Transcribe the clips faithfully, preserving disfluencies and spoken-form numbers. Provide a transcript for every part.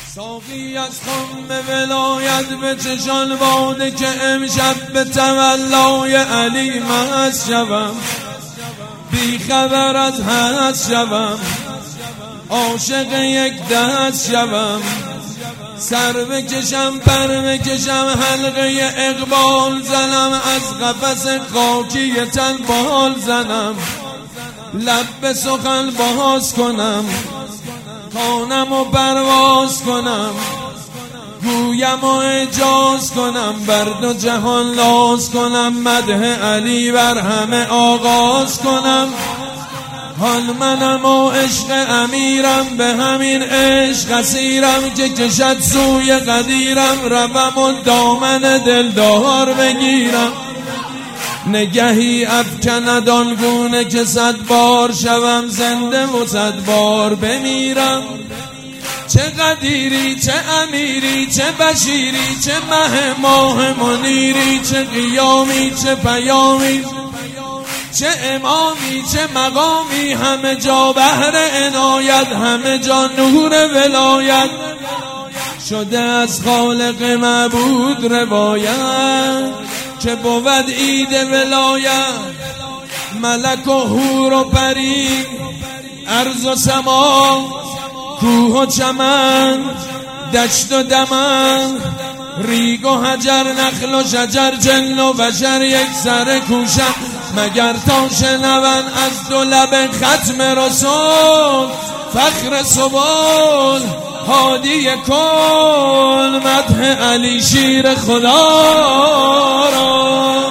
ساقی از خم ولایت به چشان باده که امشب به تولای علی مست شوم، بی خبر از هست شوم، عاشق یک دست شوم، سر بکشم پر بکشم حلقه اقبال زنم، از قفس خاکی تن بال زنم، لب به سخن باز کنم، خانم و پرواز کنم، گویم و اجاز کنم، بر دو جهان لاز کنم، مدح علی بر همه آغاز کنم. حال منم و عشق امیرم، به همین عشق اسیرم که کشد سوی قدیرم، روم و دامن دلدار بگیرم، نگهی افکند آنگونه که صد بار شوم زنده و صد بار بمیرم. چه قدیری چه امیری چه بشیری چه مه ماه منیری، چه قیامی چه پیامی چه امامی چه مقامی، همه جا بحر عنایت همه جا نور ولایت، شده از خالق معبود روایت که بود عید ولایت. ملک و حور و پری، ارض و سما، کوه و چمن، دشت و دمن، ریگ و حجر، نخل و شجر، جن و بشر یک سر کوشم، مگر تا شنون از دو لب ختم رسول، فخر سبول هادی کل، مدح علی شیر خدا را.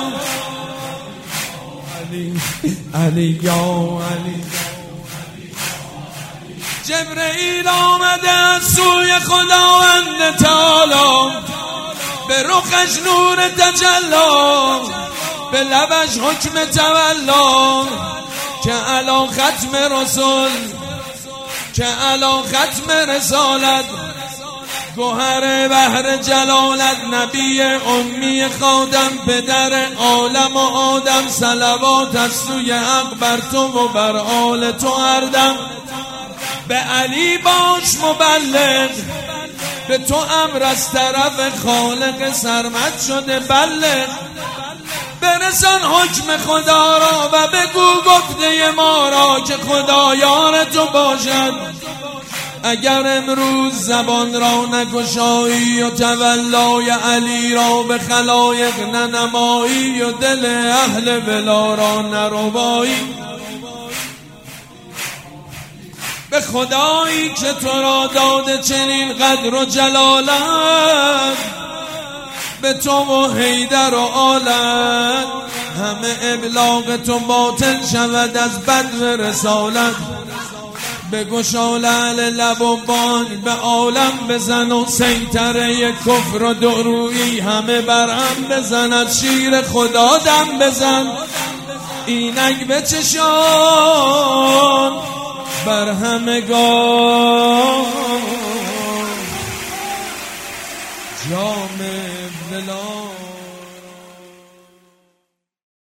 علی علی یا علی. جبرئیل آمده از سوی خداوند تعالی، به رخش نور تجلی، به لبش حکم تولا، که علا ختم رسول، که علا ختم رسالت، گوهر بحر جلالت، نبی امی خادم، پدر عالم و آدم، صلوات از سوی حق بر تو و بر آل تو هردم. به علی باش مبلغ، به تو امر از طرف خالق سرمد شده، بلغ برسان حکم خدا را و بگو گفته ما را، که خدا یار تو باشد. اگر امروز زبان را نگشایی و تولای علی را به خلایق ننمایی، و دل اهل ولا را نربایی، به خدایی که تو را داده چنین قدر و جلالت، به تو و حیدر و آلت، همه ابلاغ تو باطل شود از بدو رسالت. بگشا لعل لب و بانگ به عالم بزن، و سیطره کفر و دورویی همه برهم بزند، شیر خدا دم بزن، اینک به چشان بر همگان، جام بلا.